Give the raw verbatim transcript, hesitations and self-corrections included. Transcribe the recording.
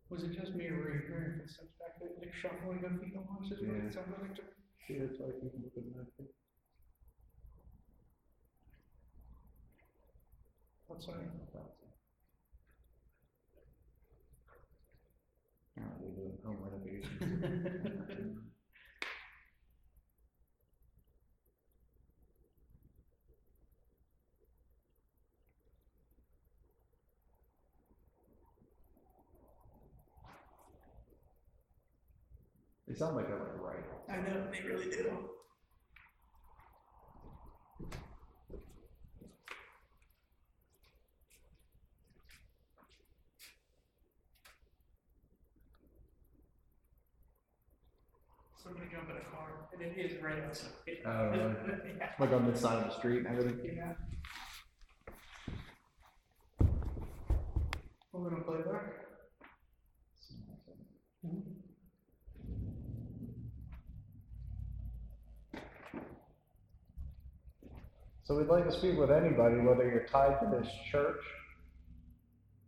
Was it just me or were you hearing footsteps back there, like shuffling of feet almost, is what Yeah. it sounded like to me? Yeah, it's like you can look at that. Outside. Apparently doing home renovations. They sound like they're like right. I know, they really do. Somebody jump in a car, and it is right outside. Oh, really? Yeah. Like on this side of the street and everything. Yeah. We're gonna play back. So we'd like to speak with anybody, whether you're tied to this church